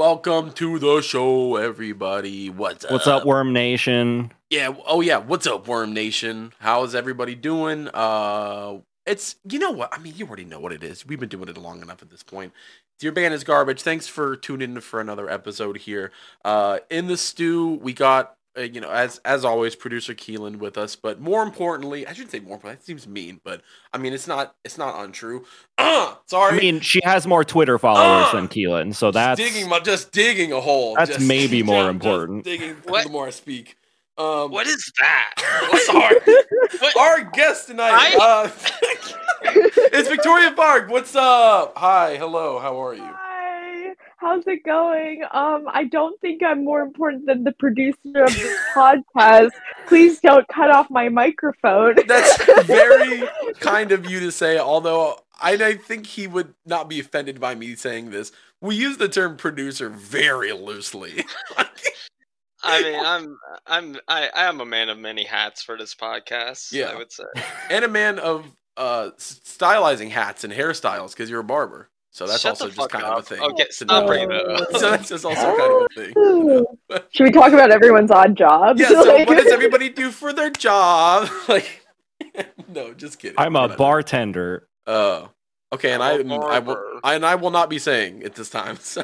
Welcome to the show, everybody. What's up? What's up, Worm Nation? Yeah. Oh, yeah. What's up, Worm Nation? How is everybody doing? It's, you know what? I mean, you already know what it is. We've been doing it long enough at this point. Your band is garbage. Thanks for tuning in for another episode here. In the stew, we got, as always, producer Keelan with us. But more importantly, I shouldn't say more, but that seems mean. But I mean, it's not untrue. Sorry. I mean, she has more Twitter followers than Keelan, so that's just digging a hole. That's maybe more important. Just digging the more I speak. What is that? Sorry. Our guest tonight. It's Victoria Barg. What's up? Hi. Hello. How are you? Hi. How's it going? I don't think I'm more important than the producer of this podcast. Please don't cut off my microphone. That's very kind of you to say, although I think he would not be offended by me saying this. We use the term producer very loosely. I mean, I am a man of many hats for this podcast. Yeah. I would say, and a man of stylizing hats and hairstyles because you're a barber. So that's Shut also the just fuck kind up. of a thing. Okay, stop bringing that up. So that's just also kind of a thing. Should we talk about everyone's odd jobs? Yeah. So what does everybody do for their job? Like, no, just kidding. I'm a bartender. Oh. Okay, and I will not be saying it this time. So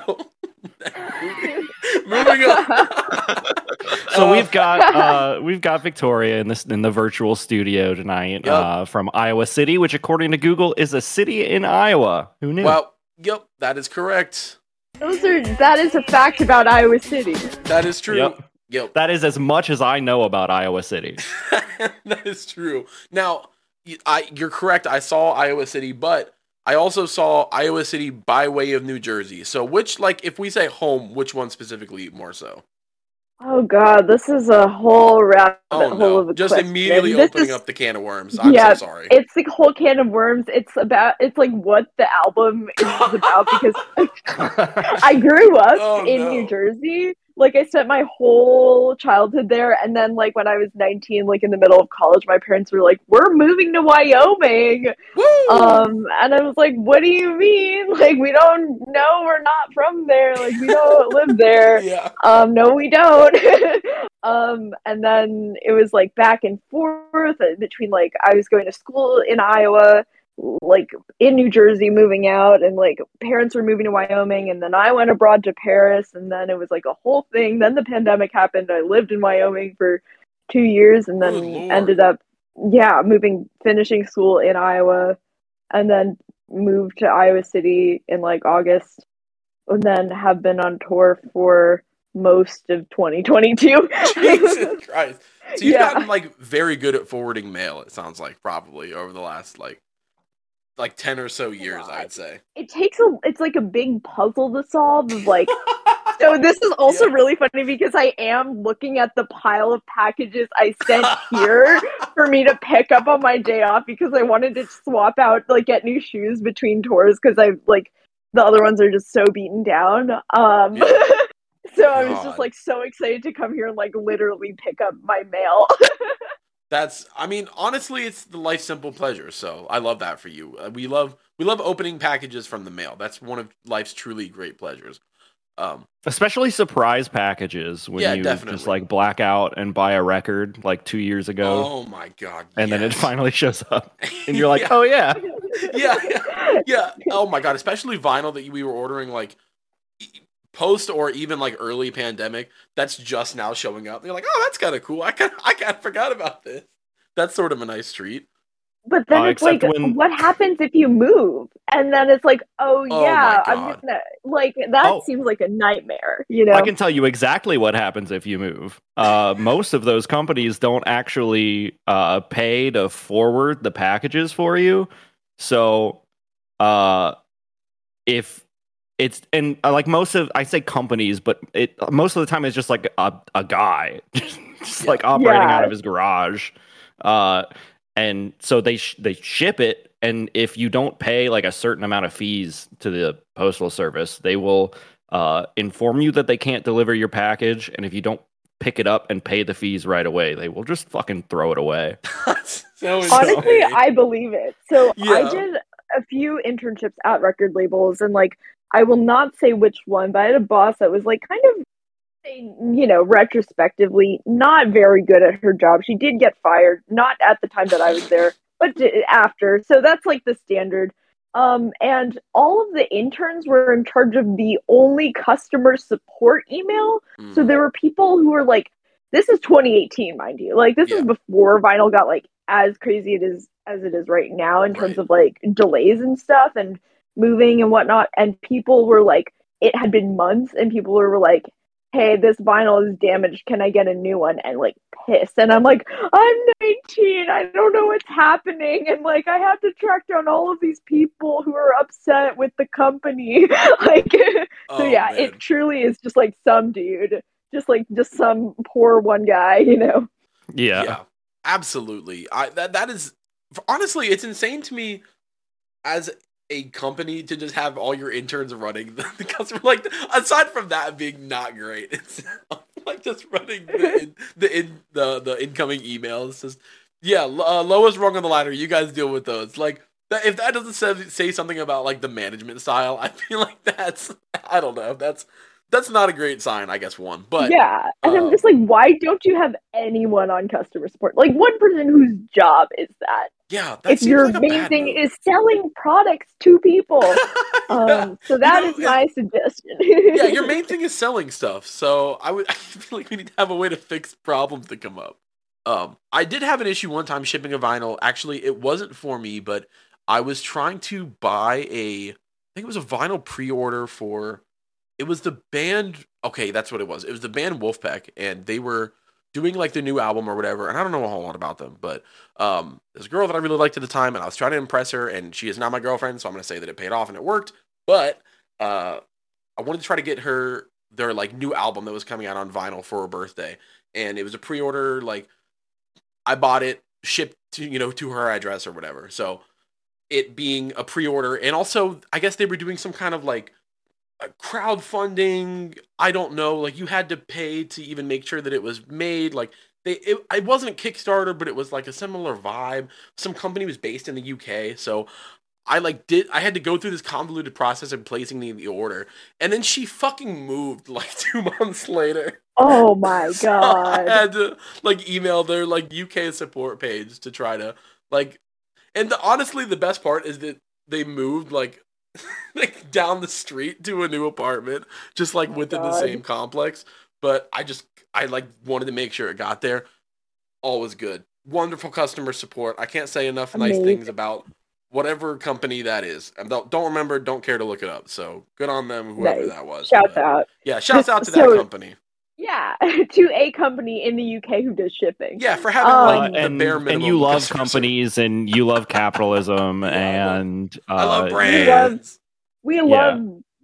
moving on. So we've got Victoria in the virtual studio tonight. Yep. From Iowa City, which according to Google is a city in Iowa. Who knew? Well, yep, that is correct. That is a fact about Iowa City. That is true. Yep. That is as much as I know about Iowa City. That is true. Now, you're correct. I saw Iowa City, but I also saw Iowa City by way of New Jersey. So which, if we say home, which one specifically more so? Oh God, this is a whole rabbit hole of a just question. Immediately opening up the can of worms. I'm so sorry. It's the whole can of worms. It's like what the album is about because I grew up in New Jersey. Like, I spent my whole childhood there, and then, when I was 19, in the middle of college, my parents were like, we're moving to Wyoming! Woo! And I was like, what do you mean? We don't know, we're not from there, we don't live there. Yeah. No, we don't. And then it was, back and forth between, I was going to school in Iowa, in New Jersey, moving out, and parents were moving to Wyoming, and then I went abroad to Paris, and then it was a whole thing. Then the pandemic happened. I lived in Wyoming for 2 years, and then ended up finishing school in Iowa, and then moved to Iowa City in August, and then have been on tour for most of 2022. Jesus Christ. So you've gotten very good at forwarding mail, it sounds like, probably over the last 10 or so years, I'd say. It's a big puzzle to solve of so this is also really funny because I am looking at the pile of packages I sent here for me to pick up on my day off because I wanted to swap out, get new shoes between tours because the other ones are just so beaten down. So I was just so excited to come here and literally pick up my mail. Honestly, it's the life simple pleasure. So I love that for you. We love opening packages from the mail. That's one of life's truly great pleasures. Especially surprise packages when you definitely. just black out and buy a record 2 years ago. Oh my God. And then it finally shows up and you're like, oh yeah. Yeah. Oh my God. Especially vinyl that we were ordering post or even early pandemic, that's just now showing up. They're like, oh, that's kind of cool. I kind of forgot about this. That's sort of a nice treat. But then it's what happens if you move? And then it's I'm gonna seems like a nightmare, I can tell you exactly what happens if you move. Most of those companies don't actually pay to forward the packages for you. So if it's I say companies, but most of the time it's just a guy just operating out of his garage, and so they ship it, and if you don't pay a certain amount of fees to the postal service, they will inform you that they can't deliver your package, and if you don't pick it up and pay the fees right away, they will just fucking throw it away. Honestly, I believe it. So I did a few internships at record labels, and like I will not say which one, but I had a boss that was like kind of, retrospectively, not very good at her job. She did get fired, not at the time that I was there, but after. So that's like the standard. And all of the interns were in charge of the only customer support email. So there were people who were like, this is 2018, mind you. Like, this is before vinyl got like as crazy as it is right now in terms of like delays and stuff and moving and whatnot. And people were like, it had been months, and people were like, hey, this vinyl is damaged. Can I get a new one? And like pissed. And I'm like, I'm 19. I don't know what's happening. And like, I have to track down all of these people who are upset with the company. Like, man. It truly is just like some dude, just some poor one guy, Yeah, absolutely. That is, honestly, it's insane to me as a company to just have all your interns running the customer. Like, aside from that being not great, it's like just running the incoming emails. Just lowest rung on the ladder. You guys deal with those. Like, if that doesn't say something about like the management style, I feel like I don't know. That's not a great sign, I guess. One, but yeah, and I'm just like, why don't you have anyone on customer support? Like one person whose job is that. Yeah, that if seems your like a main bad thing move. is selling products to people. So that is my suggestion. Yeah, your main thing is selling stuff. So I feel like we need to have a way to fix problems that come up. I did have an issue one time shipping a vinyl. Actually, it wasn't for me, but I was trying to buy I think it was a vinyl pre-order for, it was the band, okay, that's what it was. It was the band Wolfpack, and they were doing like the new album or whatever, and I don't know a whole lot about them, but there's a girl that I really liked at the time, and I was trying to impress her, and she is not my girlfriend, so I'm going to say that it paid off and it worked, but I wanted to try to get her their like new album that was coming out on vinyl for her birthday, and it was a pre-order, like I bought it, shipped to her address or whatever, so it being a pre-order, and also I guess they were doing some kind of like crowdfunding, I don't know, like you had to pay to even make sure that it was made, like it wasn't a Kickstarter, but it was like a similar vibe. Some company was based in the UK, so I had to go through this convoluted process of placing the order, and then she fucking moved like 2 months later. Oh my So god. I had to like email their like UK support page to try to like, and honestly the best part is that they moved like down the street to a new apartment, just like within the same complex. But I like wanted to make sure it got there. All was good. Wonderful customer support. I can't say enough nice things about whatever company that is. I don't care to look it up. So good on them, whoever that was. Shouts out. Yeah, shouts out to that company. Yeah, to a company in the UK who does shipping. Yeah, for having the bare minimum. And you love companies and you love capitalism and I love brands. We love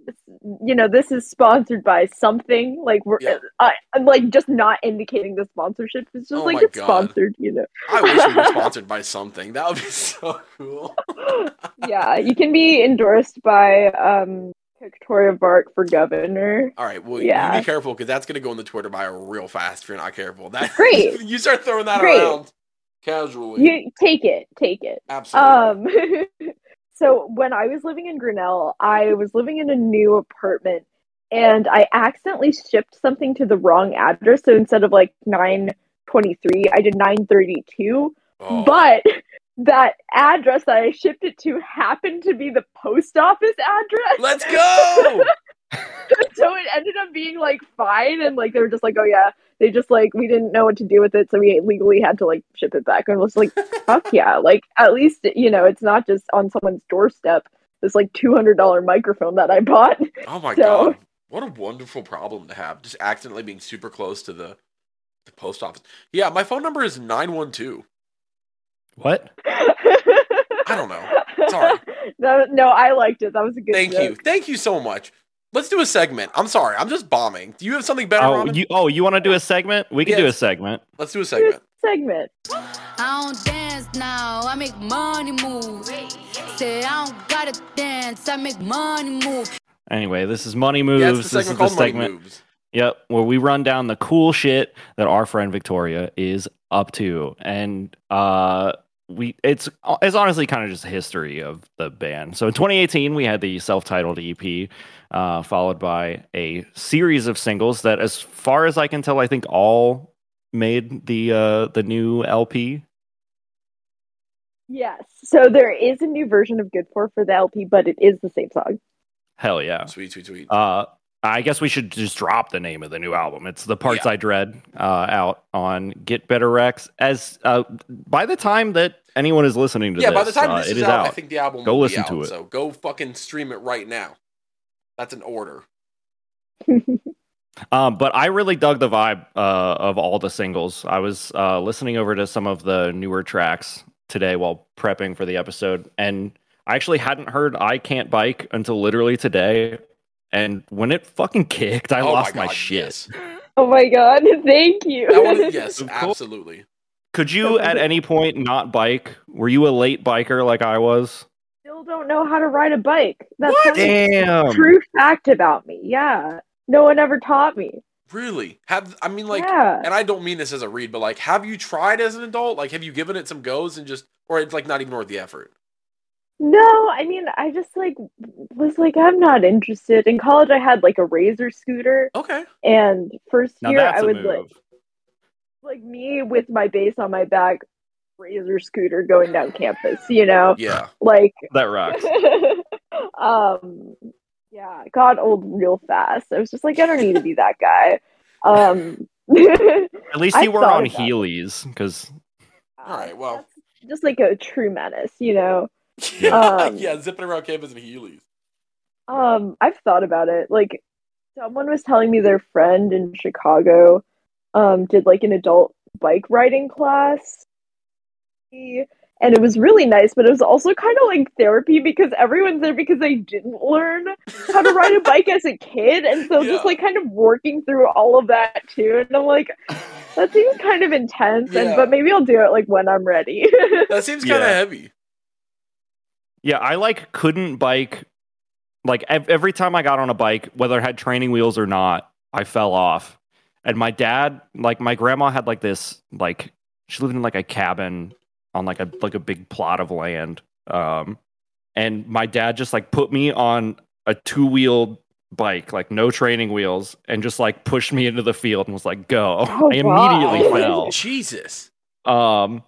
this is sponsored by something. Like I'm like just not indicating the sponsorship. It's just it's sponsored, I wish we were sponsored by something. That would be so cool. Yeah, you can be endorsed by Victoria Bart for governor. All right, well, you be careful because that's going to go in the Twitter bio real fast if you're not careful. That great. You start throwing that around casually. You take it. Absolutely. So when I was living in Grinnell, I was living in a new apartment, and I accidentally shipped something to the wrong address. So instead of like 923, I did 932. Oh. But that address that I shipped it to happened to be the post office address. Let's go! So it ended up being like fine, and like they were just like, oh yeah, they just like we didn't know what to do with it, so we legally had to like ship it back. And it was like, fuck yeah, like at least it's not just on someone's doorstep. This like $200 microphone that I bought. Oh my god, what a wonderful problem to have! Just accidentally being super close to the post office. Yeah, my phone number is 912. What? I don't know. Sorry. No, I liked it. That was a good joke. Thank you so much. Let's do a segment. I'm sorry. I'm just bombing. Do you have something better, Robin? You want to do a segment? We can do a segment. Let's do a segment. I don't dance now. I make money move. Say I don't gotta dance. I make money move. Anyway, this is Money Moves. Yeah, it's the segment called Money Moves. Yep, where we run down the cool shit that our friend Victoria is up to. And it's honestly kind of just history of the band. So in 2018, we had the self-titled EP, followed by a series of singles that, as far as I can tell, I think all made the new LP. Yes. So there is a new version of Good for the LP, but it is the same song. Hell yeah. Sweet. I guess we should just drop the name of the new album. It's The Parts I Dread, out on Get Better Rex. As by the time that anyone is listening to this, by the time this it is out. I think the album Go will listen be to out, it. So go fucking stream it right now. That's an order. But I really dug the vibe of all the singles. I was listening over to some of the newer tracks today while prepping for the episode, and I actually hadn't heard I Can't Bike until literally today. And when it fucking kicked, I lost my shit. Yes. Oh my god, thank you. That one, yes, Of course. absolutely. Could you at any point not bike? Were you a late biker like I was? Still don't know how to ride a bike. That's What? Damn. true fact about me. Yeah. No one ever taught me. Really? And I don't mean this as a read, but like, have you tried as an adult? Like, have you given it some goes and just, or it's like not even worth the effort? No, I mean, I just was like, I'm not interested. In college, I had like a Razor scooter, Okay. and first Now year that's I a would move. like me with my bass on my back, Razor scooter going down campus. You know, Yeah. like That rocks. yeah, it got old real fast. I was just like, I don't need to be that guy. At least I you were thought on about Heelys, because All right. Well. that's just like a true menace, you know. Yeah. Zipping around campus in Heelys. I've thought about it. Like, someone was telling me their friend in Chicago, did like an adult bike riding class, and it was really nice. But it was also kind of like therapy because everyone's there because they didn't learn how to ride a bike as a kid, and so just Yeah. like kind of working through all of that too. And I'm like, that seems kind of intense, Yeah. but maybe I'll do it like when I'm ready. That seems kind of Yeah. heavy. yeah, I like couldn't bike. Like every time I got on a bike, whether it had training wheels or not, I fell off. And my dad, like my grandma had like this, like she lived in like a cabin on like a big plot of land. And my dad just like put me on a 2-wheeled bike, like no training wheels, and just like pushed me into the field and was like, go. Oh, I immediately wow. fell. Jesus. And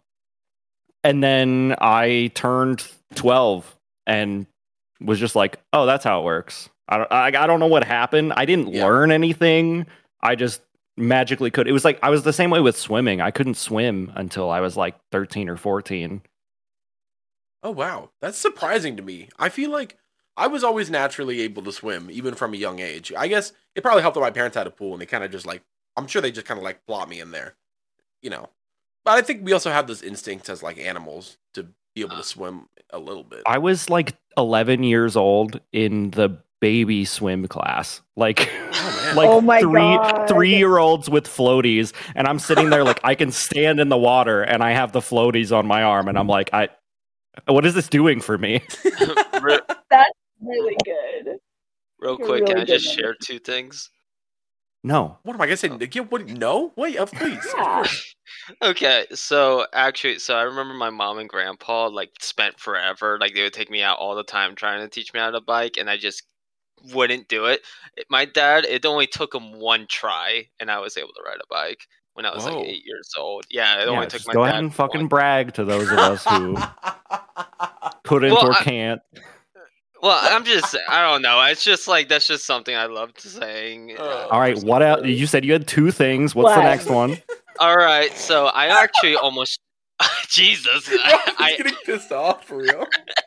then I turned 12 and was just like, oh, that's how it works. I don't know what happened. I didn't Yeah. learn anything. I just magically could. It was like I was the same way with swimming. I couldn't swim until I was like 13 or 14. Oh wow, that's surprising to me. I feel like I was always naturally able to swim, even from a young age. I guess it probably helped that my parents had a pool, and they kind of just like, I'm sure they just kind of like plop me in there, you know. But I think we also have those instincts as like animals to be able to swim a little bit. I was like 11 years old in the baby swim class. Like, man. like Oh my God. 3-year-olds with floaties, and I'm sitting there like I can stand in the water, and I have the floaties on my arm, and I'm like, what is this doing for me? Really good. Real You're quick, can really I just good. share 2 things? No. What am I gonna say? Yeah, what? No, wait, please. Yeah. Okay, so actually, I remember my mom and grandpa like spent forever. Like they would take me out all the time trying to teach me how to bike, and I just wouldn't do it. My dad, it only took him 1 try, and I was able to ride a bike when I was Whoa. like 8 years old. Yeah, it only took Just my go dad ahead and fucking 1. brag to those of us who couldn't Well, or I- can't. Well, I don't know. It's just like that's just something I love saying. All right, what else? You said you had 2 things. What's the What? next one? All right, so I actually almost Jesus, I'm getting pissed off for real.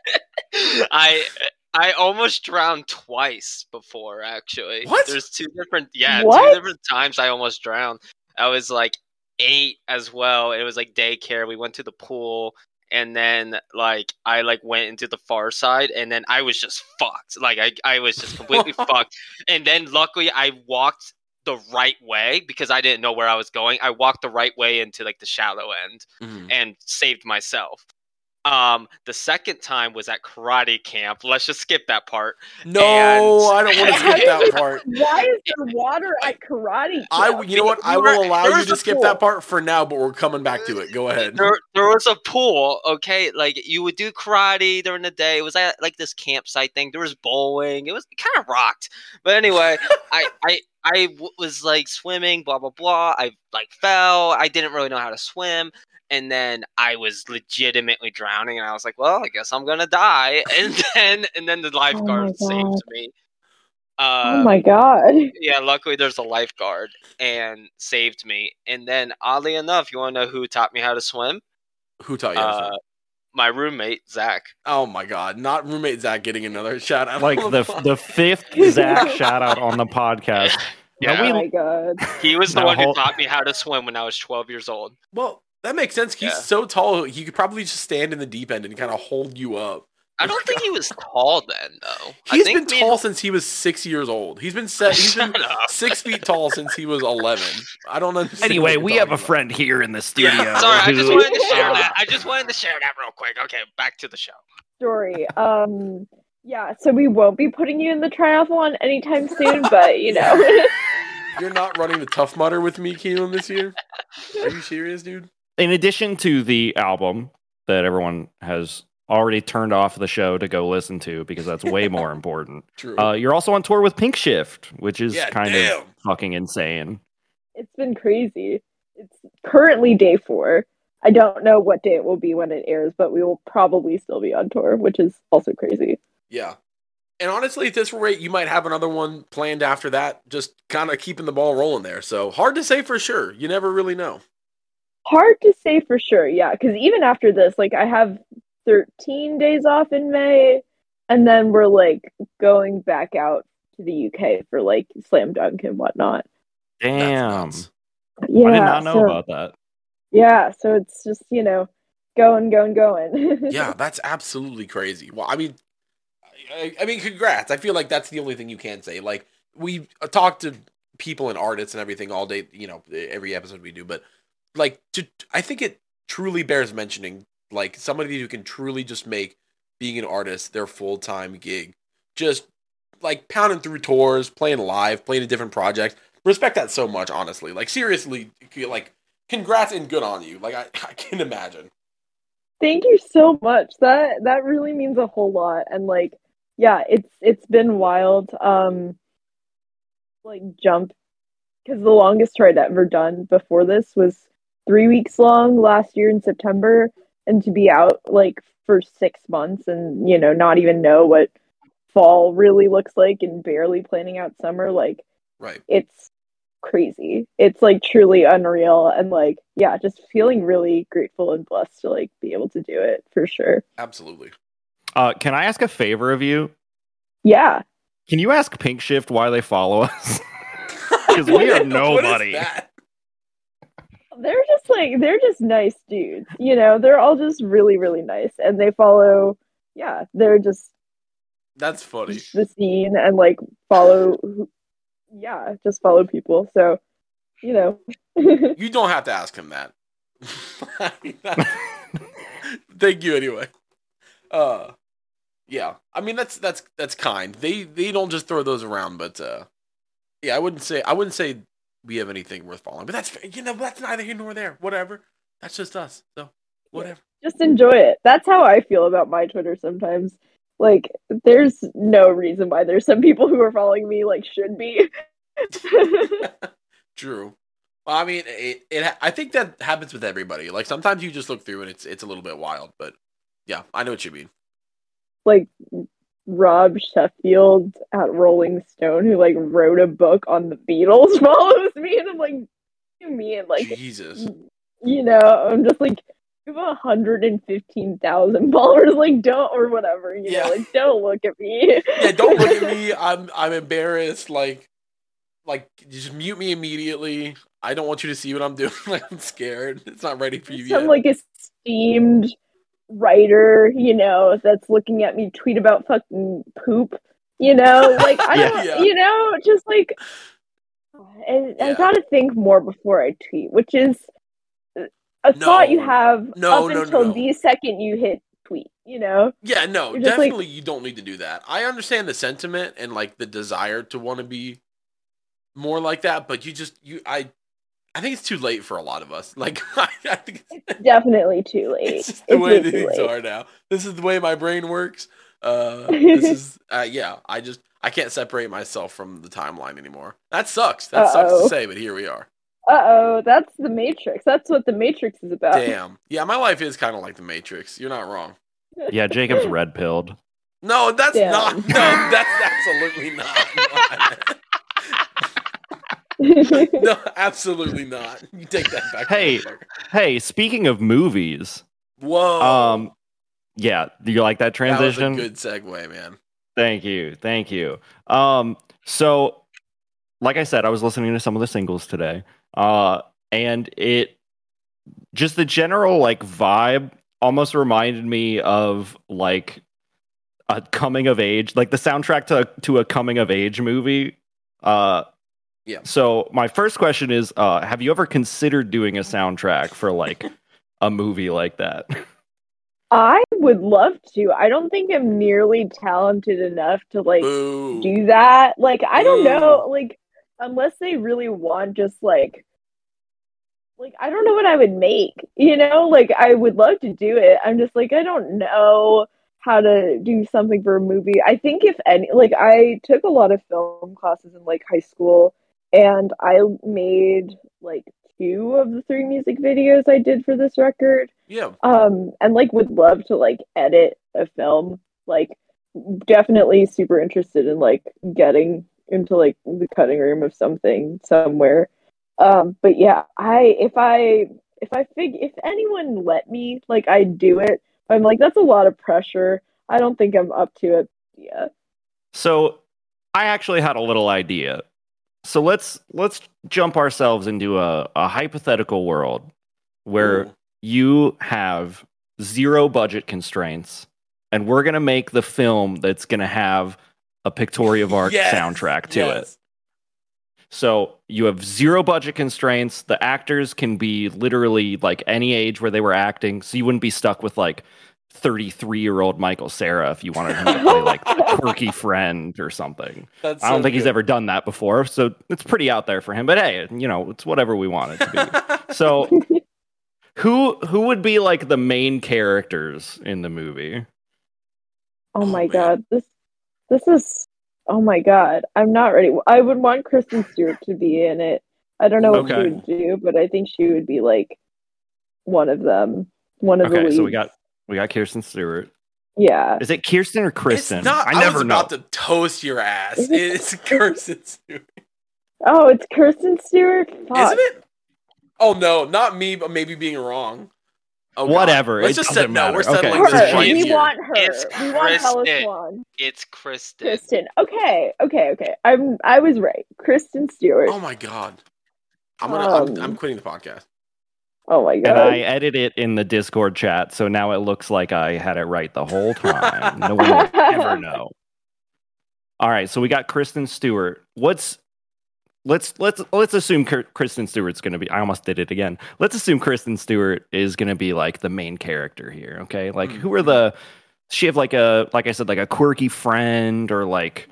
I almost drowned twice before. Actually, What? There's 2 different What? 2 different times I almost drowned. I was like 8 as well. It was like daycare. We went to the pool. And then, like, I, like, went into the far side, and then I was just fucked. Like, I was just completely fucked. And then, luckily, I walked the right way, because I didn't know where I was going. I walked the right way into, like, the shallow end, Mhm. and saved myself. The second time was at karate camp. Let's just skip that part. No, And- I don't want to skip that part. Why is there water at karate camp? You know what? I We will were- allow there you was to a skip pool. that part for now, but we're coming back to it. Go ahead. There was a pool, okay? Like, you would do karate during the day. It was at, like, this campsite thing. There was bowling. It kind of rocked. But anyway, I was, like, swimming, blah, blah, blah. I, like, fell. I didn't really know how to swim. And then I was legitimately drowning. And I was like, well, I guess I'm going to die. And then the lifeguard saved God. me. Oh my god. Yeah, luckily there's a lifeguard and saved me. And then, oddly enough, you want to know who taught me how to swim? Who taught you? how to swim? My roommate, Zach. Oh my god! Not roommate Zach getting another shout out. Like the fifth Zach shout out on the podcast. Yeah. Oh my god. He was the Now one who hold- taught me how to swim when I was 12 years old. Well, that makes sense. He's Yeah. so tall. He could probably just stand in the deep end and kind of hold you up. I don't think he was tall then, though. He's I been think tall since he was 6 years old. He's been He's been Shut up. 6 feet tall since he was 11. I don't understand. Anyway, what we you're have a talking about. friend here in the studio. Sorry, I just wanted to share who- that. I just wanted to share that real quick. Okay, back to the show. Story. Yeah, so we won't be putting you in the triathlon anytime soon, but you know. You're not running the Tough Mudder with me, Keelan, this year? Are you serious, dude? In addition to the album that everyone has already turned off the show to go listen to because that's way more important. True. You're also on tour with Pink Shift, which is Yeah, kind damn. of fucking insane. It's been crazy. It's currently day 4. I don't know what day it will be when it airs, but we will probably still be on tour, which is also crazy. Yeah. And honestly, at this rate, you might have another one planned after that, just kind of keeping the ball rolling there. So hard to say for sure. You never really know. Hard to say for sure, yeah, because even after this, like, I have 13 days off in May, and then we're, like, going back out to the UK for, like, Slam Dunk and whatnot. That's Damn. nuts. Yeah, I did not know so, about that. Yeah, so it's just, you know, going. Yeah, that's absolutely crazy. Well, I mean, congrats. I feel like that's the only thing you can say. Like, we talk to people and artists and everything all day, you know, every episode we do, but like, I think it truly bears mentioning, like, somebody who can truly just make being an artist their full-time gig, just like pounding through tours, playing live, playing in different projects. Respect that so much, honestly. Like, seriously, like, congrats and good on you. Like, I can imagine. Thank you so much. That really means a whole lot. And like, yeah, it's been wild. Like jump, because the longest tour I'd ever done before this was 3 weeks long last year in September, and to be out like for 6 months and, you know, not even know what fall really looks like and barely planning out summer, like, Right. it's crazy. It's like truly unreal, and like, yeah, just feeling really grateful and blessed to like be able to do it for sure. Absolutely. Can I ask a favor of you? Yeah. Can you ask Pink Shift why they follow us? Because we are nobody. What is that? They're just nice dudes, you know. They're all just really, really nice, and they follow. Yeah, they're just That's funny. the scene and like follow. Yeah, just follow people. So, you know. You don't have to ask him that. Thank you anyway. Yeah. I mean, that's kind. They don't just throw those around, but yeah, I wouldn't say we have anything worth following. But that's, you know, that's neither here nor there. Whatever. That's just us. So whatever. Just enjoy it. That's how I feel about my Twitter sometimes. Like, there's no reason why there's some people who are following me like should be. True. Well, I mean, I think that happens with everybody. Like, sometimes you just look through and it's a little bit wild, but yeah, I know what you mean. Like Rob Sheffield at Rolling Stone, who like wrote a book on the Beatles, follows me, and I'm like, what do you mean? Like, Jesus. you know, I'm just like, you have 115,000 followers, like, don't, or whatever, you Yeah. know, like, don't look at me. Yeah, don't look at me. I'm embarrassed. Like just mute me immediately. I don't want you to see what I'm doing. Like, I'm scared. It's not ready for you Some yet. like esteemed writer, you know, that's looking at me tweet about fucking poop, you know, like, I don't, Yeah. you know, just like, I Yeah. gotta think more before I tweet, which is a thought you have No, up no, until no. the second you hit tweet, you know? Yeah, no, You're just like- definitely you don't need to do that. I understand the sentiment and like the desire to want to be more like that, but I think it's too late for a lot of us. Like I think It's definitely too late. it's just the way way too things late. are now. This is the way my brain works. This is yeah. I can't separate myself from the timeline anymore. That sucks. That sucks to say, but here we are. That's the Matrix. That's what the Matrix is about. Damn. Yeah, my life is kind of like the Matrix. You're not wrong. Yeah, Jacob's red pilled. No, that's Damn. not. No, that's absolutely not. No, absolutely not. You take that back. Hey, speaking of movies, Whoa. yeah, do you like that transition? That was a good segue, man. Thank you. So, like I said, I was listening to some of the singles today, and it just the general like vibe almost reminded me of like a coming of age, like the soundtrack to a coming of age movie. Yeah. So my first question is, have you ever considered doing a soundtrack for like a movie like that? I would love to. I don't think I'm nearly talented enough to like Boo. do that. Like I don't Boo. know, like unless they really want just like I don't know what I would make, you know? Like I would love to do it. I'm just like I don't know how to do something for a movie. I think if any like I took a lot of film classes in like high school and I made like 2 of the 3 music videos I did for this record. Yeah. And like would love to like edit a film. Like definitely super interested in like getting into like the cutting room of something somewhere. But yeah, if anyone let me, like I'd do it. I'm like that's a lot of pressure. I don't think I'm up to it. Yeah. So I actually had a little idea. So let's jump ourselves into a hypothetical world where Ooh. you have 0 budget constraints, and we're gonna make the film that's gonna have a Pictoria Vark soundtrack to it. So you have 0 budget constraints. The actors can be literally like any age where they were acting, so you wouldn't be stuck with like 33-year-old Michael Cera if you wanted him to play like a quirky friend or something. That's I don't so think he's good. ever done that before, so it's pretty out there for him. But hey, you know, it's whatever we want it to be. So who would be like the main characters in the movie? Oh my man. god. This is oh my god. I'm not ready. I would want Kristen Stewart to be in it. I don't know what she Okay. would do, but I think she would be like one of them. One of the Okay, leads. so we got Kirsten Stewart. Yeah. Is it Kirsten or Kristen? It's not, I never was know. about to toast your ass. Is it- It's Kirsten Stewart. Oh, it's Kristen Stewart? Fuck. Isn't it? Oh no, not me, but maybe being wrong. Oh, God. Whatever, Let's it just doesn't matter. we're Okay. settling Her. this right We here. want her. It's We want Hella Kristen. Swan. It's Kristen. Kristen. Okay. I was right. Kristen Stewart. Oh my God. I'm Um, quitting the podcast. Oh my And god. I edit it in the Discord chat, so now it looks like I had it right the whole time. No one will ever know. All right, so we got Kristen Stewart. Let's assume Kristen Stewart's going to be. I almost did it again. Let's assume Kristen Stewart is going to be like the main character here. Okay, like who are the? Does she have like I said, like a quirky friend or like.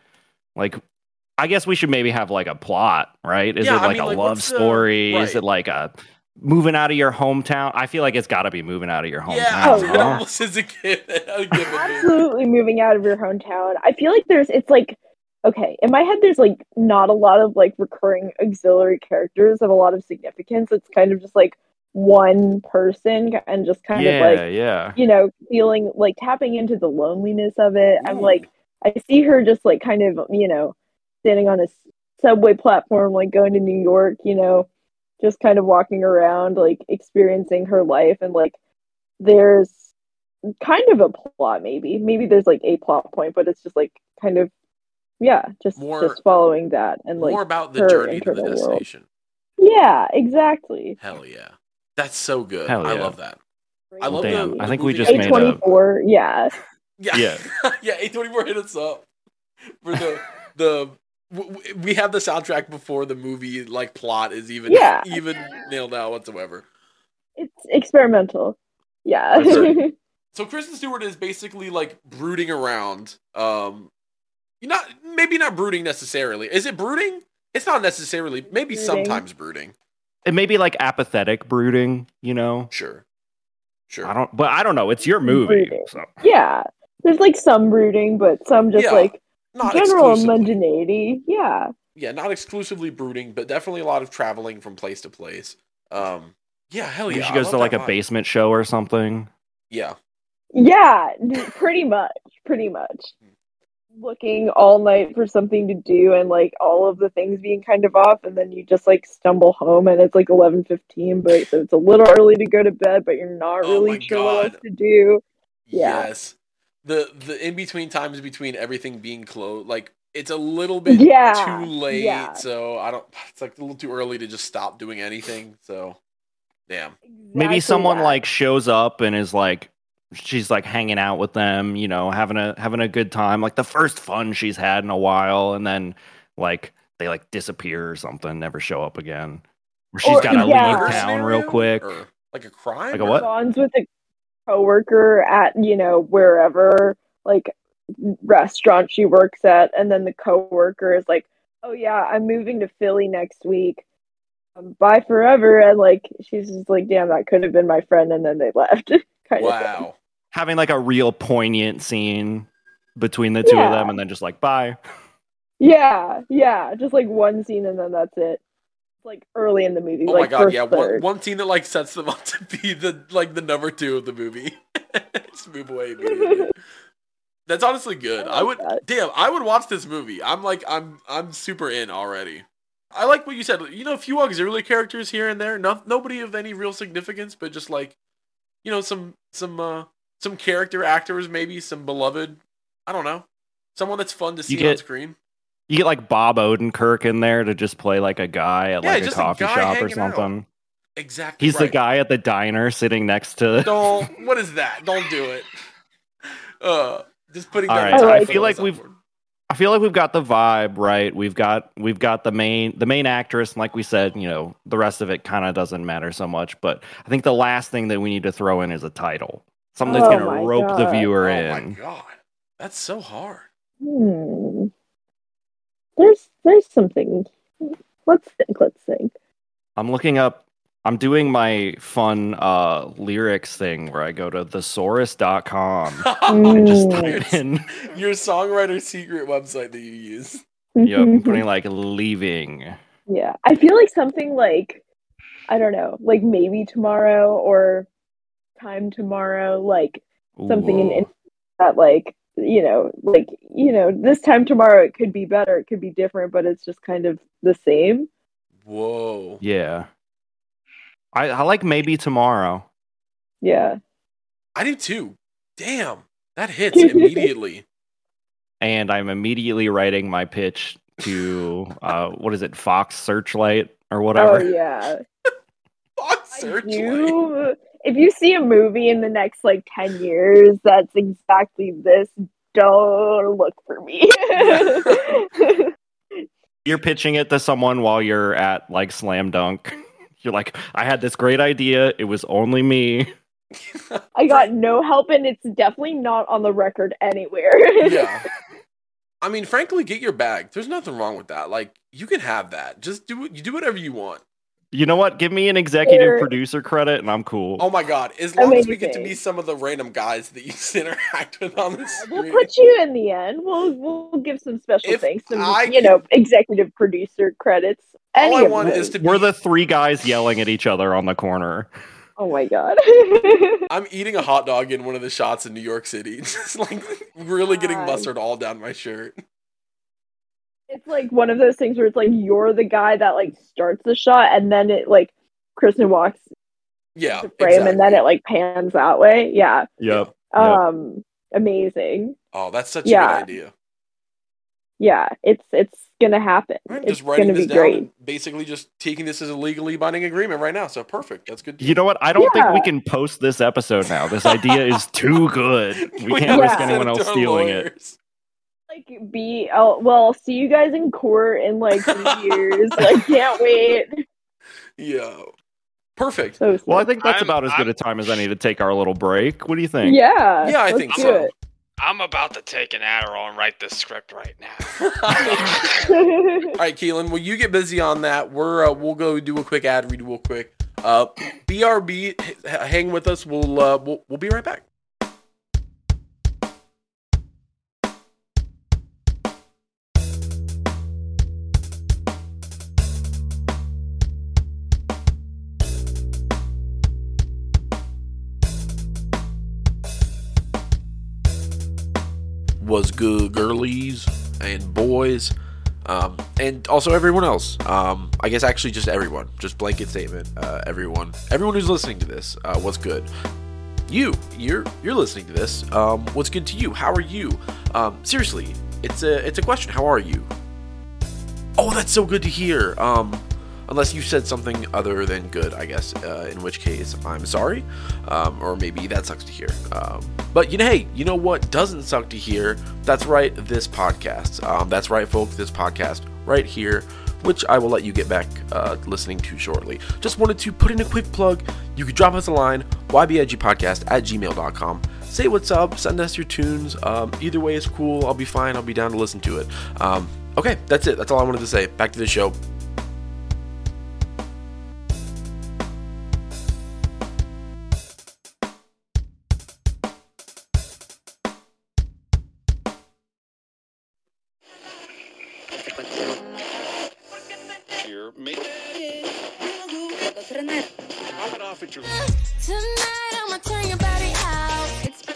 I guess we should maybe have like a plot, right? Is Yeah, it like I mean, a like, love what's the- story? Is right. it like a moving out of your hometown? I feel like it's got to be moving out of your hometown. Yeah, Oh, it yeah. almost is a given. Absolutely moving out of your hometown. I feel like it's like okay, in my head there's like not a lot of like recurring auxiliary characters of a lot of significance. It's kind of just like one person and just kind of like yeah. you know, feeling like tapping into the loneliness of it. I'm Ooh. like I see her just like kind of, you know, standing on a subway platform, like going to New York, you know, just kind of walking around, like experiencing her life. And like there's kind of a plot, maybe there's like a plot point, but it's just like kind of, yeah, just following that and like more about the her journey to the internal world. destination. Yeah, exactly. Hell yeah. That's so good. Hell I yeah. love that. I love Damn, the I think we movie- just made a. A24, yeah. Yeah. Yeah. Yeah, A24 hit us up for the we have the soundtrack before the movie like plot is even nailed out whatsoever. It's experimental. Yeah. That's So Kristen Stewart is basically like brooding around. Maybe not brooding necessarily. Is it brooding? It's not necessarily. Maybe Brooding. sometimes brooding. It may be like apathetic brooding, you know. Sure. I don't know. It's your movie. Brooding. So. Yeah, there's like some brooding, but some just like Not general exclusively. homogeneity. Yeah. Yeah, not exclusively brooding, but definitely a lot of traveling from place to place. Yeah, hell yeah. She goes to like a basement show or something. Yeah. Yeah, pretty much. Looking all night for something to do and like all of the things being kind of off, and then you just like stumble home and it's like 11:15, but so it's a little early to go to bed, but you're not Oh my really sure what God. else to do. Yeah. Yes. The in between times between everything being closed, like it's a little bit Yeah, too late, yeah. so I don't. It's like a little too early to just stop doing anything. So, damn. Maybe Exactly someone that. like shows up and is like, she's like hanging out with them, you know, having a good time, like the first fun she's had in a while, and then like they like disappear or something, never show up again. Or she's got to yeah. leave Murder town scenario? real quick. Or like a crime. Like a what? bonds with a coworker at wherever like restaurant she works at, and then the coworker is like, "Oh yeah, I'm moving to Philly next week. Bye forever," and like she's just like, "Damn, that could have been my friend," and then they left. kind of thing. Wow. Having like a real poignant scene between the two of Yeah. them, and then just like bye. Yeah, just like one scene and then that's it. It's like early in the movie. Oh like my God! first Yeah, third. one scene that like sets them up to be the number 2 of the movie. Just move away immediately. That's honestly good. I like that. I would watch this movie. I'm super in already. I like what you said. A few auxiliary characters here and there. Nobody of any real significance, but just like, some character actors, maybe some beloved. I don't know, someone that's fun to see on screen. You get like Bob Odenkirk in there to just play like a guy at like a just a coffee guy shop or hanging out. something. Exactly. He's the right. guy at the diner sitting next to. What is that? Don't do it. Just putting. All that right, in so time I for feel those like on board. I feel like we've got the vibe right. We've got the main actress, and like we said, the rest of it kind of doesn't matter so much. But I think the last thing that we need to throw in is a title, something that's Oh going my to rope the God. viewer Oh in. my God, that's so hard. There's something. Let's think. I'm doing my fun lyrics thing where I go to thesaurus.com and just type in. Your songwriter secret website that you use. Yep, I'm putting like leaving. Yeah, I feel like something like, I don't know, like maybe tomorrow or time tomorrow, like something Ooh. in that, like this time tomorrow it could be better, it could be different, but it's just kind of the same. Whoa. Yeah. I like maybe tomorrow. Yeah. I do too. Damn, that hits immediately. And I'm immediately writing my pitch to what is it, Fox Searchlight or whatever. Oh yeah. Fox Searchlight. If you see a movie in the next like 10 years that's exactly this, don't look for me. You're pitching it to someone while you're at like Slam Dunk. You're like, I had this great idea. It was only me. I got no help, and it's definitely not on the record anywhere. Yeah. I mean, frankly, get your bag. There's nothing wrong with that. Like, you can have that. Just do whatever you want. You know what? Give me an executive Sure. producer credit and I'm cool. Oh my God. As long as we get to Amazing. be some of the random guys that you interact with on the We'll screen. put you in the end. We'll give some special If things, some I executive producer credits. All Any I of want those. is to be. We're the 3 guys yelling at each other on the corner. Oh my God. I'm eating a hot dog in one of the shots in New York City. Just like really getting God. mustard all down my shirt. It's like one of those things where it's like you're the guy that like starts the shot, and then it like Kristen walks Yeah. the frame, and then exactly. it like pans that way. Yeah. Yep. Amazing. Oh, that's such Yeah. a good idea. Yeah, it's gonna happen. I'm It's just writing gonna this be down great. and basically just taking this as a legally binding agreement right now. So perfect. That's good. You know what? I don't think Yeah. we can post this episode now. This idea is too good. We can't have risk to send anyone it else to our stealing it. lawyers. Like I'll see you guys in court in like 3 years. Like can't wait. Yo. Perfect. So Well, I sick. think that's I'm- about as good I'm- a time as I take our little break. What do you think? Yeah. Yeah, I let's think do so. it. I'm about to take an Adderall and write this script right now. All right, Keelan. Well, you get busy on that. We'll go do a quick ad read real quick. BRB, hang with us. We'll be right back. Was good, girlies and boys, and also everyone else. I guess actually just everyone, just blanket statement. Everyone who's listening to this, what's good? You're listening to this. What's good to you? How are you? Seriously, it's a question. How are you? Oh, that's so good to hear. Unless you said something other than good, I guess, in which case I'm sorry, or maybe that sucks to hear. But hey, you know what doesn't suck to hear? That's right, this podcast. That's right, folks, this podcast right here, which I will let you get back listening to shortly. Just wanted to put in a quick plug. You could drop us a line, ybigpodcast@gmail.com. Say what's up, send us your tunes. Either way is cool. I'll be fine. I'll be down to listen to it. Okay, that's it. That's all I wanted to say. Back to the show. Tonight I'ma turn your body out.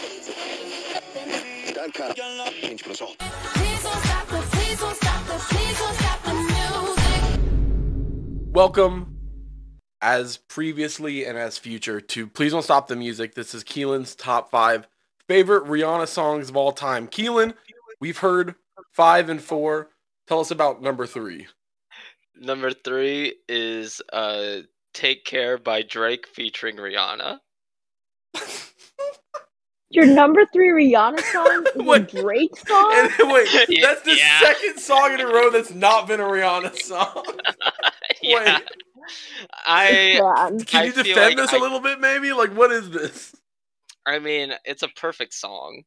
Please don't stop the, please don't stop the, please don't stop the music. Welcome, as previously and as future, to Please Don't Stop the Music. This is Keelan's top 5 favorite Rihanna songs of all time. Keelan, we've heard 5 and 4. Tell us about number 3. Number 3 is Take Care by Drake featuring Rihanna. Your number 3 Rihanna song is a Wait. Drake song? And wait, that's the Yeah. second song in a row that's not been a Rihanna song. Yeah. Wait, Man. can I you feel defend like this a little bit, maybe? Like, what is this? I mean, it's a perfect song.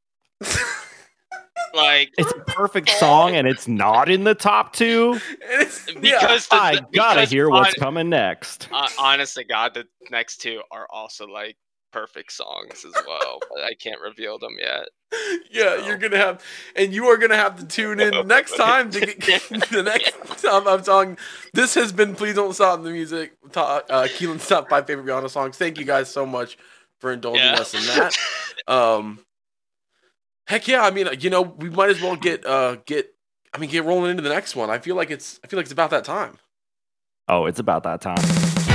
Like, It's a perfect song, and it's not in the top 2. And it's, yeah. because the, I gotta because hear what's coming next. honest to God, the next 2 are also like perfect songs as well, but I can't reveal them yet. Yeah, you're gonna have, and you are gonna have to tune in next time to get the next time I'm talking. This has been Please Don't Stop the Music. Keelan's top 5 favorite Rihanna songs. Thank you guys so much for indulging us in that. Heck yeah, I mean, we might as well get rolling into the next one. I feel like it's about that time. Oh, it's about that time.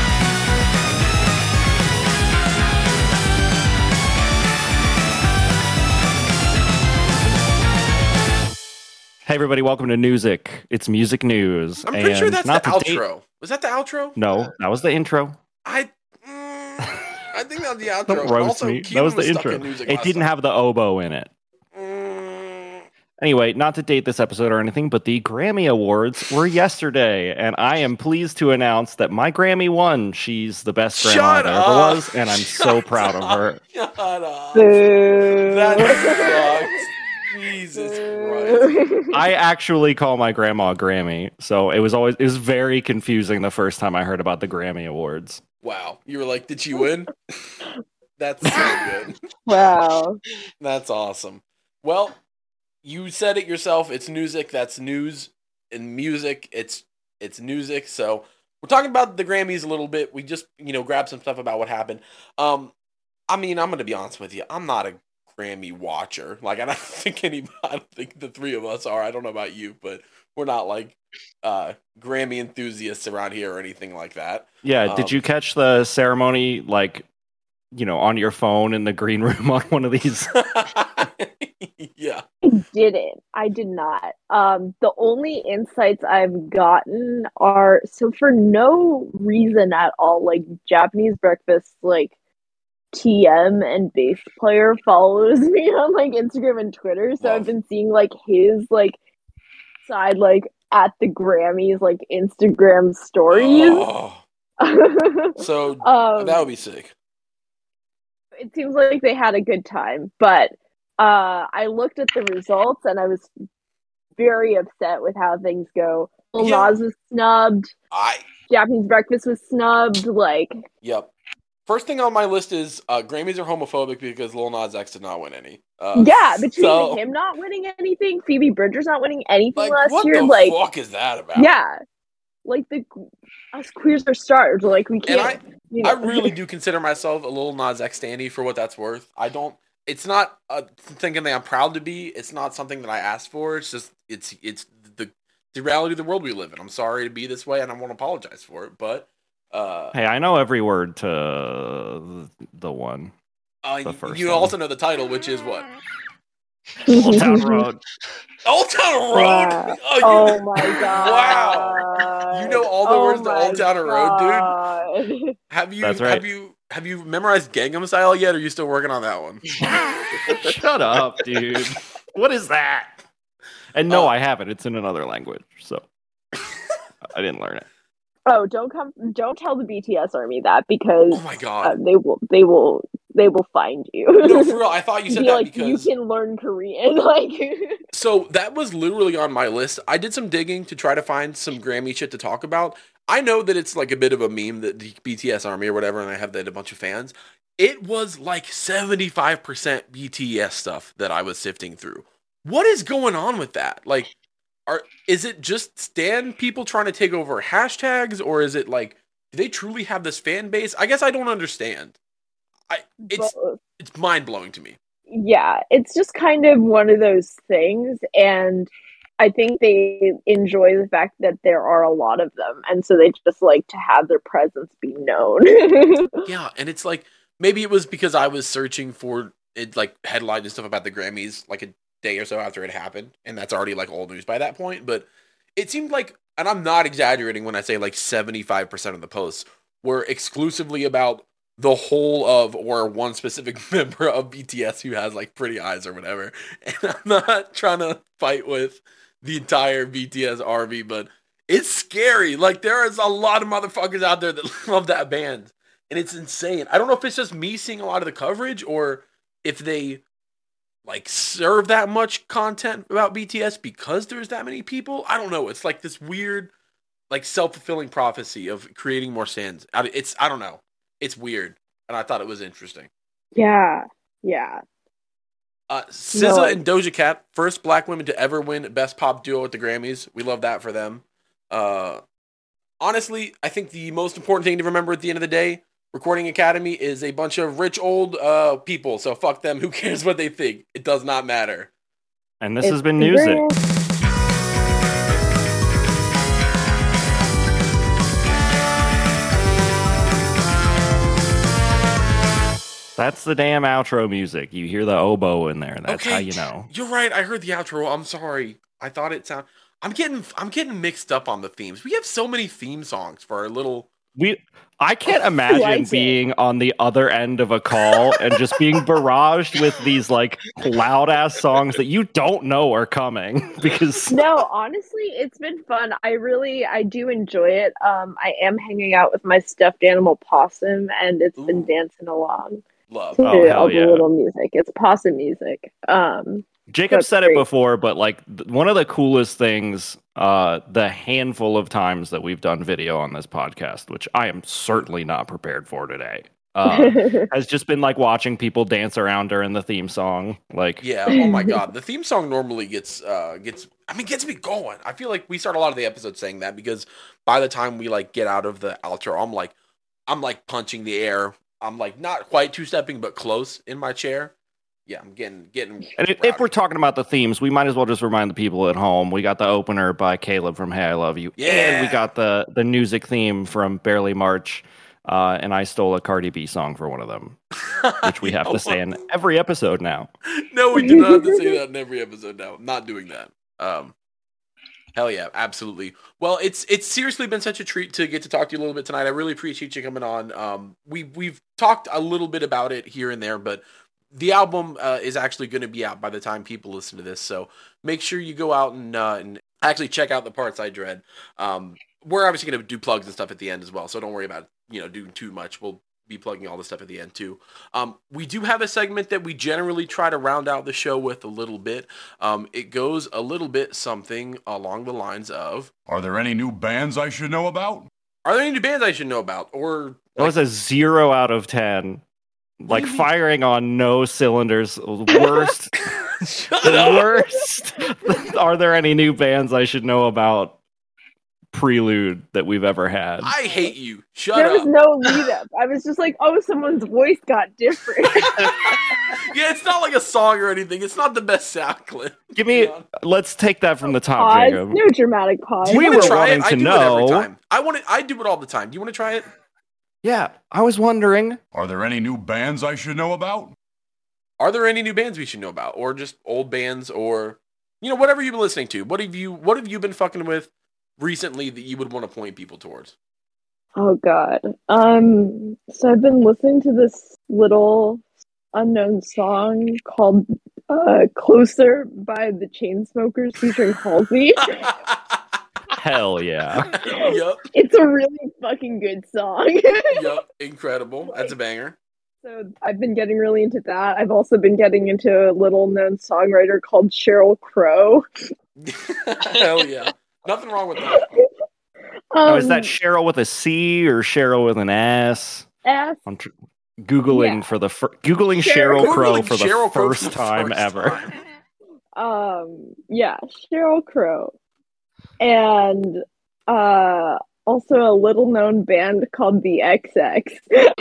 Hey everybody, welcome to Newsic. It's music news. I'm pretty sure and that's not the to date- outro. Was that the outro? No, that was the intro. I think that was the outro. Don't But roast also, me. Keelan That was the stuck intro. in music It last didn't time. have the oboe in it. Anyway, not to date this episode or anything, but the Grammy Awards were yesterday, and I am pleased to announce that my Grammy won. She's the best grandma Shut there ever up. was, and I'm so proud of her. Shut up. Boo. That sucks. Jesus Christ. I actually call my grandma Grammy, so it was very confusing the first time I heard about the Grammy Awards. Wow. You were like, did she win? That's so good. Wow. That's awesome. Well, you said it yourself. It's Newsic. That's news and music. It's Newsic. So we're talking about the Grammys a little bit. We just, grabbed some stuff about what happened. I mean, I'm going to be honest with you. I'm not a Grammy watcher. Like, I don't think the three of us are. I don't know about you, but we're not like Grammy enthusiasts around here or anything like that. Yeah, did you catch the ceremony, like, on your phone in the green room on one of these? Yeah. I did not. The only insights I've gotten are, so for no reason at all, like Japanese Breakfast, like TM and bass player follows me on like Instagram and Twitter, so I've been seeing like his like side like at the Grammys like Instagram stories. Oh. So that would be sick. It seems like they had a good time, but I looked at the results and I was very upset with how things go. Lil Nas was snubbed. Japanese Breakfast was snubbed. Yep. First thing on my list is Grammys are homophobic because Lil Nas X did not win any. Between him not winning anything, Phoebe Bridgers not winning anything last year. What the fuck is that about? Yeah. Us queers are stars. We can't. And I really do consider myself a Lil Nas X standee for what that's worth. I don't. It's not thinking that I'm proud to be. It's not something that I asked for. It's just it's the reality of the world we live in. I'm sorry to be this way, and I won't apologize for it. But hey, I know every word to the one. The first you also know the title, which is what? Old Town Road. Old Town Road. Wow. Oh my god! Wow, you know all the words to Old Town Road, dude. Have you memorized Gangnam Style yet? Or are you still working on that one? Shut up, dude. What is that? And no, I haven't. It's in another language, so I didn't learn it. Oh, don't tell the BTS army that because oh my god, they will find you. No, for real. I thought you said that because you can learn Korean. So that was literally on my list. I did some digging to try to find some Grammy shit to talk about. I know that it's like a bit of a meme that the BTS army or whatever, and I have that a bunch of fans. It was like 75% BTS stuff that I was sifting through. What is going on with that? Is it just stan people trying to take over hashtags, or is it do they truly have this fan base? I guess I don't understand. It's mind blowing to me. Yeah, it's just kind of one of those things, and I think they enjoy the fact that there are a lot of them, and so they just like to have their presence be known. Yeah, and it's maybe it was because I was searching for it, headlines and stuff about the Grammys a day or so after it happened, and that's already old news by that point. But it seemed and I'm not exaggerating when I say 75% of the posts were exclusively about the whole of or one specific member of BTS who has pretty eyes or whatever. And I'm not trying to fight with the entire BTS army, but it's scary. There is a lot of motherfuckers out there that love that band, and it's insane. I don't know if it's just me seeing a lot of the coverage or if they serve that much content about BTS because there's that many people. I don't know. It's this weird self-fulfilling prophecy of creating more stands. I don't know. It's weird, and I thought it was interesting. Yeah. SZA and Doja Cat, first black women to ever win Best Pop Duo at the Grammys. We love that for them. Honestly, I think the most important thing to remember at the end of the day, Recording Academy is a bunch of rich old people, so fuck them. Who cares what they think? It does not matter. And this has been music. That's the damn outro music. You hear the oboe in there. That's how you know. You're right. I heard the outro. I'm sorry. I thought it sounded. I'm getting mixed up on the themes. We have so many theme songs for our little. I can't imagine being on the other end of a call and just being barraged with these loud ass songs that you don't know are coming. Because no, honestly, it's been fun. I do enjoy it. I am hanging out with my stuffed animal possum, and it's been dancing along. Love. To all the little music. It's possum music. Jacob said it before, but one of the coolest things, the handful of times that we've done video on this podcast, which I am certainly not prepared for today, has just been watching people dance around during the theme song. Yeah, oh my god, the theme song normally gets me going. I feel like we start a lot of the episodes saying that because by the time we get out of the outro, I'm punching the air. I'm not quite two-stepping, but close in my chair. Yeah, I'm getting. And if we're talking about the themes, we might as well just remind the people at home. We got the opener by Caleb from Hey I Love You, and we got the music theme from Barely March, and I stole a Cardi B song for one of them, which we have to say in every episode now. No, we do not have to say that in every episode now. I'm not doing that. Hell yeah, absolutely. Well, it's seriously been such a treat to get to talk to you a little bit tonight. I really appreciate you coming on. We've talked a little bit about it here and there, but the album is actually going to be out by the time people listen to this. So make sure you go out and actually check out the Parts I Dread. We're obviously going to do plugs and stuff at the end as well, so don't worry about doing too much. We'll be plugging all the stuff at the end too. We do have a segment that we generally try to round out the show with a little bit. It goes a little bit something along the lines of, Are there any new bands I should know about? are there any new bands I should know about? Or That was a 0 out of 10. Like do you mean? firing on no cylinders. Worst. Shut The up. worst. Are there any new bands I should know about? Prelude that we've ever had. I hate you. Shut There was up. no lead up. I was just like, oh, someone's voice got different. Yeah, it's not like a song or anything. It's not the best sound clip. Give me. Let's take that from the top, Pause. Jacob. No dramatic pause. Do you We wanna were try it? wanting I to do it every know. time. I do it all the time. Do you want to try it? Yeah, I was wondering. Are there any new bands I should know about? Are there any new bands we should know about, or just old bands, or whatever you've been listening to? What have you been fucking with recently that you would want to point people towards? Oh god. So I've been listening to this little unknown song called Closer by the Chainsmokers featuring Halsey. Hell yeah. Yup. It's a really fucking good song. Yup. Incredible. That's a banger. So I've been getting really into that. I've also been getting into a little known songwriter called Cheryl Crow. Hell yeah. Nothing wrong with that. Now, is that Cheryl with a C or Cheryl with an S? S? I'm Googling Yeah. for the Googling Cheryl Crow Googling for the Sheryl Crow first for the time first ever. time. Yeah, Cheryl Crow. And also a little known band called the XX.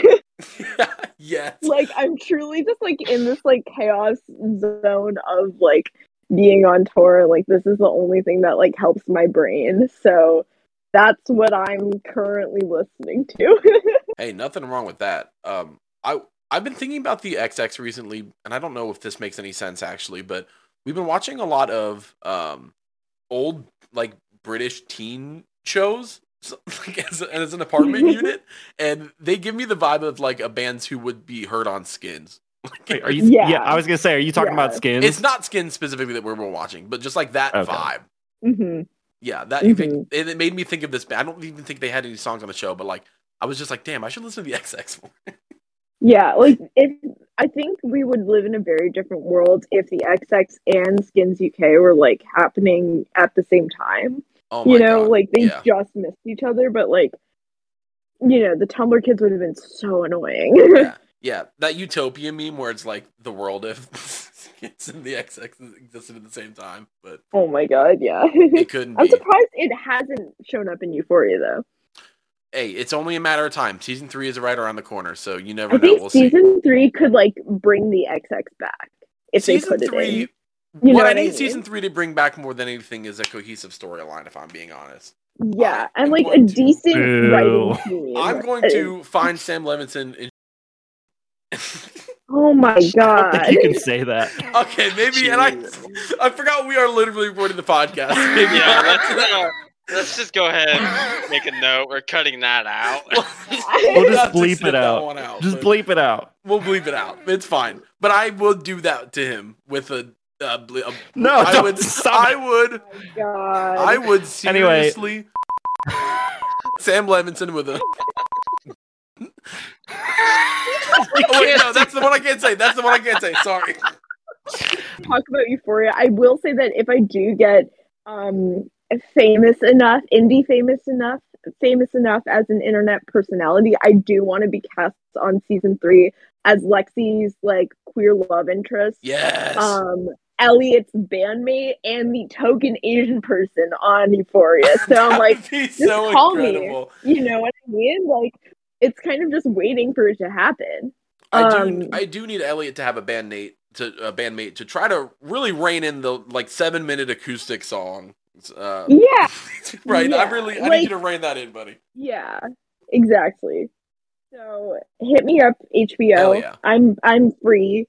Yes. Like I'm truly just like in this like chaos zone of like being on tour. Like this is the only thing that like helps my brain. So that's what I'm currently listening to. Hey, nothing wrong with that. I've been thinking about the XX recently, and I don't know if this makes any sense actually, but we've been watching a lot of old like British teen shows, like as an apartment unit, and they give me the vibe of like a bands who would be heard on Skins. Wait, are you? Yeah. I was gonna say, are you talking Yeah. about Skins? It's not Skins specifically that we're watching, but just like that Okay. vibe. hmm Yeah, that Mhm. it made me think of this band. I don't even think they had any songs on the show, but like I was just like, damn, I should listen to the XX more. Yeah, like I think we would live in a very different world if the XX and Skins UK were like happening at the same time. Oh my god. Like they yeah. just missed each other, but like the Tumblr kids would have been so annoying. Yeah. Yeah, that Utopia meme where it's like the world if Skins and the XX existed at the same time, but Oh my god, yeah. it couldn't I'm be. surprised it hasn't shown up in Euphoria though. Hey, it's only a matter of time. Season 3 is right around the corner, so you never I know. think We'll see. season 3 could like bring the XX back if Season they put 3, it in. You know what I what I need mean? season 3 to bring back more than anything is a cohesive storyline, if I'm being honest. Yeah, I'm and like a going to- decent Boo. writing team. I'm going to find Sam Levinson and Oh my I don't god. think you can say that. okay, maybe, and I forgot we are literally recording the podcast. Maybe Yeah, let's just go ahead and make a note. We're cutting that out. We'll just have to bleep snip it that out. one out, Just but bleep it out. We'll bleep it out. It's fine. But I will do that to him with a. No, I don't would. stop I would. God. I would Anyway. seriously. Sam Levinson with a. Oh, wait, no, that's the one I can't say. That's the one I can't say. Sorry. Talk about Euphoria. I will say that if I do get famous enough as an internet personality, I do want to be cast on season 3 as Lexi's like queer love interest. Yes. Elliot's bandmate and the token Asian person on Euphoria. So I'm like, That'd be just so call me. incredible. You know what I mean? Like, it's kind of just waiting for it to happen. I do need Elliot to have a bandmate to try to really rein in the like 7-minute acoustic song. Yeah, Right. Yeah, I need like- you to rein that in, buddy. yeah, exactly. So hit me up, HBO. Hell yeah. I'm free.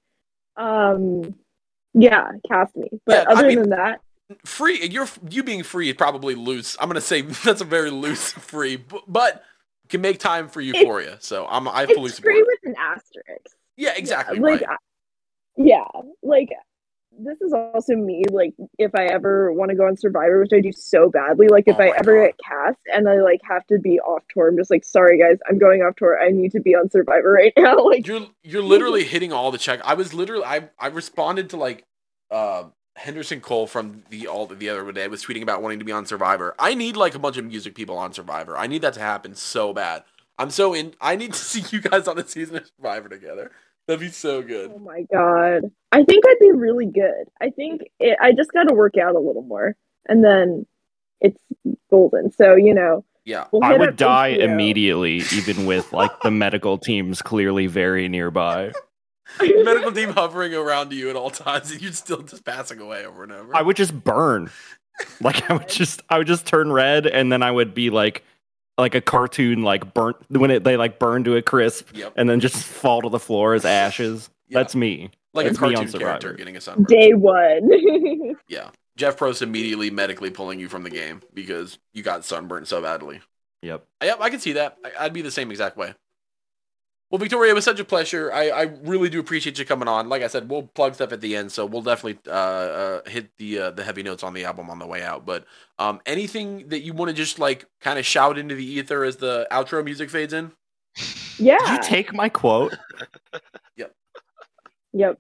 Yeah, cast me. But Yeah, I other mean- than that, Free. You being free is probably loose. I'm gonna say that's a very loose free, but can make time for Euphoria. So I fully it's support free it. with an asterisk. Yeah, exactly. Like, right. yeah, like this is also me, like, if I ever want to go on Survivor, which I do so badly, like, if Oh I my ever God. get cast and I, like, have to be off tour, I'm just like, sorry, guys, I'm going off tour. I need to be on Survivor right now. Like, You're literally hitting all the check. I was literally I responded to like Henderson Cole from the other day was tweeting about wanting to be on Survivor. I need like a bunch of music people on Survivor. I need that to happen so bad. I need to see you guys on the season of Survivor together. That'd be so good. oh my God. I think I'd be really good. I just got to work out a little more, and then it's golden. So, Yeah. we'll I hit would up die HBO. immediately, even with like the medical teams clearly very nearby. Medical team hovering around you at all times, and you're still just passing away over and over. I would just burn. Like I would just turn red, and then I would be like a cartoon, like burnt when they like burn to a crisp, Yep. and then just fall to the floor as ashes. Yeah. That's me. Like That's a me on cartoon character Survivor. getting a sunburn. Day one. Yeah. Jeff Probst immediately medically pulling you from the game because you got sunburned so badly. Yep. Yep, I can see that. I'd be the same exact way. Well, Victoria, it was such a pleasure. I really do appreciate you coming on. Like I said, we'll plug stuff at the end, so we'll definitely hit the heavy notes on the album on the way out. But anything that you want to just like kind of shout into the ether as the outro music fades in? Yeah. Did you take my quote? Yep.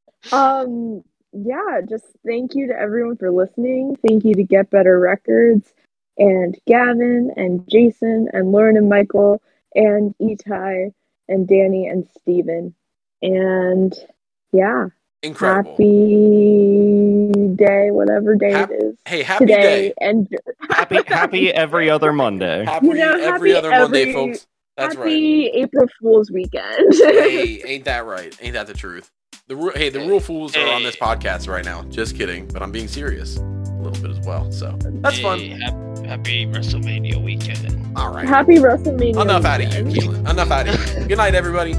Yeah, just thank you to everyone for listening. Thank you to Get Better Records and Gavin and Jason and Lauren and Michael and Itai and Danny and Steven. And yeah, Incredible. happy day, whatever day Hap- it is. Hey, happy Today day. and Happy every other Monday. Happy every other Monday, folks. That's right. happy April Fool's weekend. Hey, ain't that right? Ain't that the truth? The real fools are on this podcast right now. Just kidding, but I'm being serious a little bit as well. So that's fun. Happy WrestleMania weekend. All right. Happy WrestleMania. Enough out of you, weekend. Keelan. Enough out of you. Good night, everybody.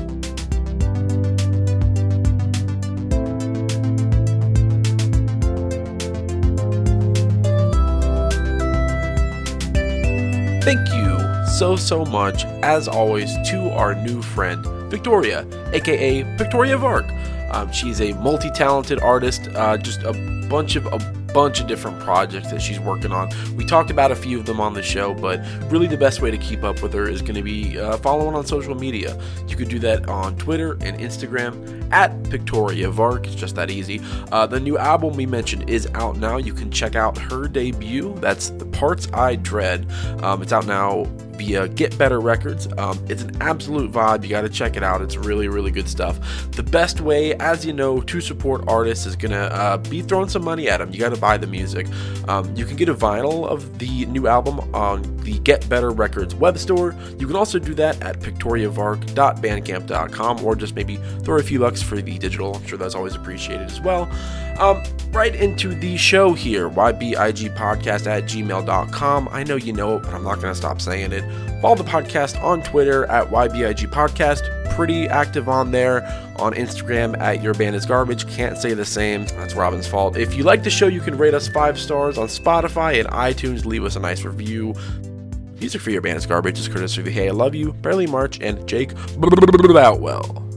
Thank you so much, as always, to our new friend, Victoria, aka Victoria Vark. She's a multi-talented artist, just a bunch of different projects that she's working on. We talked about a few of them on the show, but really the best way to keep up with her is going to be following on social media. You could do that on Twitter and Instagram at Victoria Vark. It's just that easy. The new album we mentioned is out now. You can check out her debut. That's The Parts I Dread. It's out now via Get Better Records. It's an absolute vibe. You got to check it out. It's really, really good stuff. The best way, as you know, to support artists is going to be throwing some money at them. You got to buy the music. You can get a vinyl of the new album on the Get Better Records web store. You can also do that at victoriavark.bandcamp.com, or just maybe throw a few bucks for the digital. I'm sure that's always appreciated as well. Right into the show here, ybigpodcast@gmail.com. I know you know it, but I'm not going to stop saying it. Follow the podcast on Twitter at ybigpodcast. Pretty active on there. On Instagram at Your Band Is Garbage. Can't say the same. That's Robin's fault. If you like the show, you can rate us 5 stars on Spotify and iTunes. Leave us a nice review. Music for Your Band Is Garbage is courtesy of Hey I Love You, Barely March, and Jake Boutwell.